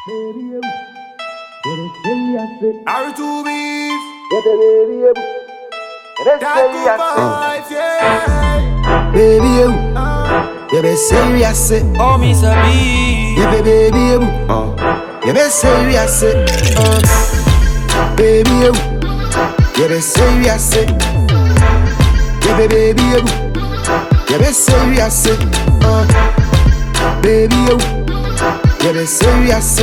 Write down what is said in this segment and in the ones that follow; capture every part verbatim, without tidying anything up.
R two beef. Baby, you, you be serious, Oh, me sabi. you be baby, you, uh, you be serious, uh, baby, you, you be serious, you be baby, you, you be serious, uh, baby, you, you be serious,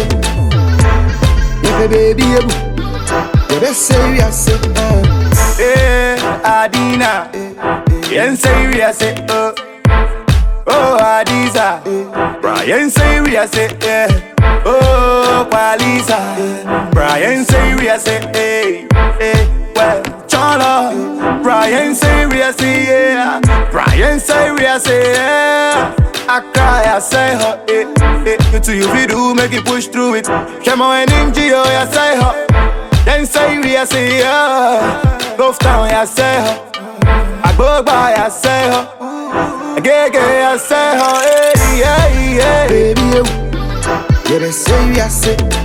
you be baby, you, you be serious, uh. Eh, Adina. Brian say we are say, oh, oh, Adiza. Brian say we are say, eh, oh, Palisa. Brian say we are say, eh, eh, well, Chola. Brian say we are say, yeah. Brian say we are say, yeah. I cry, I say, ho, eh, eh. You too, you fi do, make it push through it. Come on, N G O, I say, ho. Then say we are say, yeah. Love town, I say, ho. I go by, I say, ho. I get, get, I say, ho. Hey, yeah, yeah. Baby, you, you be serious,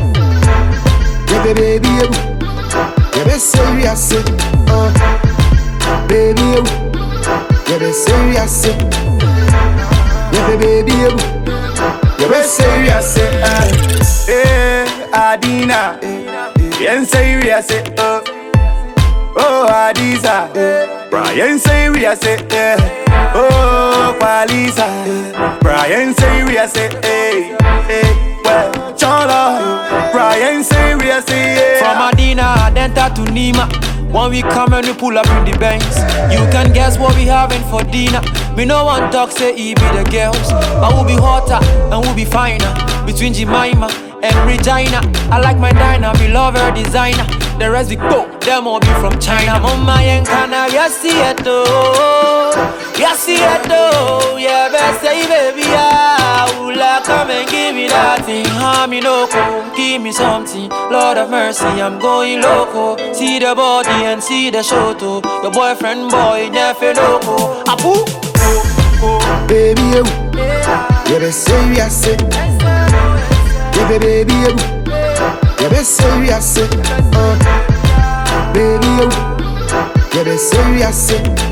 you be baby, you, you be serious, uh, baby, you, you be serious, you be baby, you, you be serious, uh, eh, Adina, Brian say we are say, oh, oh, Adiza. Brian say we are say, eh, oh, Palisa. Brian say we are say, eh, eh, well, Chola. Brian say we are say, From yeah. Adina, Denta to Nima. When we come and we pull up in the banks, you can guess what we having for dinner. Me no one talk say he be the girls, but we'll be hotter and we'll be finer. Between Jemima and Regina, I like my diner, me love her designer. The rest we go, them all be from China. Mama and Kana, yes see it though, yes see it though. Yeah, best say baby, yeah, Ula come and give me that thing. Ha me loco, give me something. Lord of mercy, I'm going loco. See the body and see the show too. Your boyfriend boy, never loco. Apu, baby, you, you be serious, you be baby, you, you be serious, uh, baby, you, you be serious,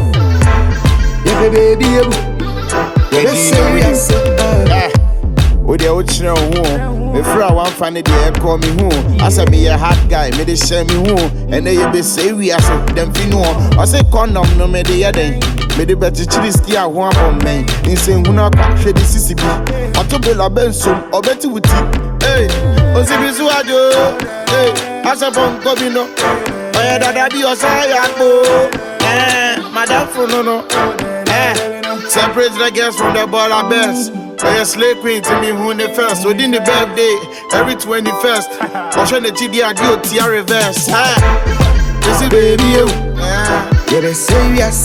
you be baby, you, you be serious, uh. With the old home, if I want funny, they call me home. I say me a hot guy, me they share me home, and they be say we are them fin one. I say condom no me the other. Me the better chili ski a one on me. In saying who not catch the C C B. I told Bella Benson or Betty with it. Hey, Osibisu Ajo. Hey, I say from Gobino. I had that be a sayako. Eh, Madame Frono. Eh, separate the girls from the baller best. I a slave queen to me who the first. Within the birthday, every twenty-first. I show the G D R D O T R reverse. This is baby, you. You be serious,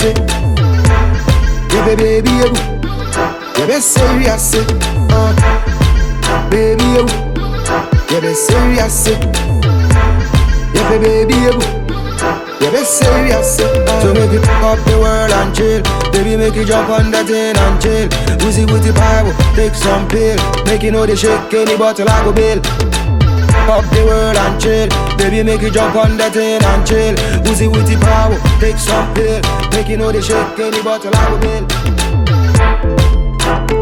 you be baby, you, you be serious, uh, baby, you, you be serious, you be baby, you, you be serious, uh. So make it pick up the world and chill, baby, make it jump on that thing and chill. Woozy with the Bible, take some pill, make you know they shake any bottle I go bill. Up the world and chill, baby, make you jump on that thing and chill. Woozy with the power, take some pill, make you know they shake any bottle I go bill.